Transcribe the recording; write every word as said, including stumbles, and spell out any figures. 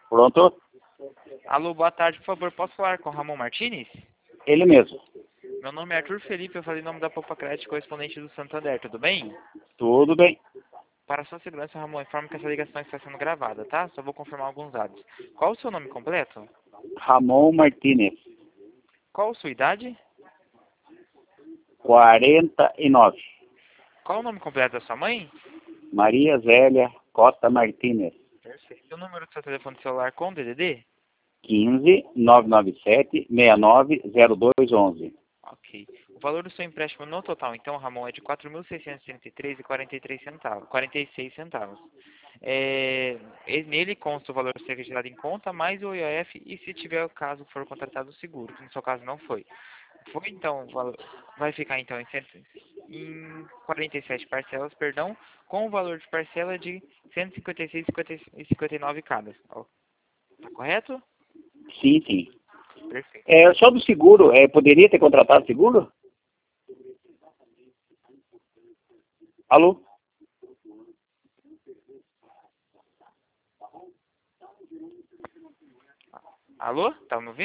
Pronto? Alô, boa tarde, por favor, posso falar com o Ramon Martins? Ele mesmo. Meu nome é Arthur Felipe, eu falei em nome da Poupa Crédito, correspondente do Santander, tudo bem? Tudo bem. Para sua segurança, Ramon, informe que essa ligação está sendo gravada, tá? Só vou confirmar alguns dados. Qual o seu nome completo? Ramon Martínez, Qual a sua idade? quarenta e nove. Qual o nome completo da sua mãe? Maria Zélia Costa Martínez. Perfeito. O número do seu telefone celular com D D D? quinze, nove nove sete, seis nove zero dois onze. Ok. O valor do seu empréstimo no total, então, Ramon, é de quatro mil seiscentos e trinta e três reais e quarenta e três centavos, quarenta e seis centavos. É, e nele consta o valor a ser retirado em conta, mais o I O F, e se tiver o caso for contratado o seguro, que no seu caso não foi. Foi, então, o valor, vai ficar, então, em, cento, em quarenta e sete parcelas, perdão, com o valor de parcela de cento e cinquenta e seis reais e cinquenta e nove centavos cada. Tá correto? Sim, sim. Perfeito. É, só do seguro, é, poderia ter contratado seguro? Alô? Alô? Tá me ouvindo?